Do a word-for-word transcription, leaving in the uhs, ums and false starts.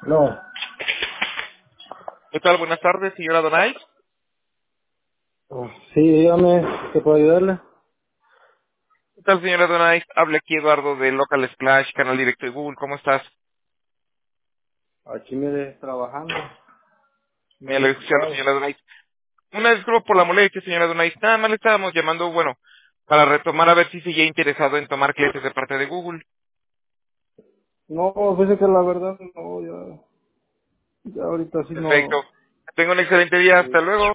No. ¿Qué tal? Buenas tardes, señora Donay. Oh, sí, dígame, ¿qué puedo ayudarle? ¿Qué tal, señora Donay? Habla aquí Eduardo de Local Splash, canal directo de Google. ¿Cómo estás? Aquí me ves trabajando, Me muy alegra escucharlo, ocupado. señora Donay. Una disculpa por la molestia, señora Donay. Nada más le estábamos llamando, bueno, para retomar a ver si seguía interesado en tomar clases de parte de Google. No, fíjese que la verdad no, ya, ya ahorita sí Perfecto. no. Tengo un excelente día. Hasta Sí. luego.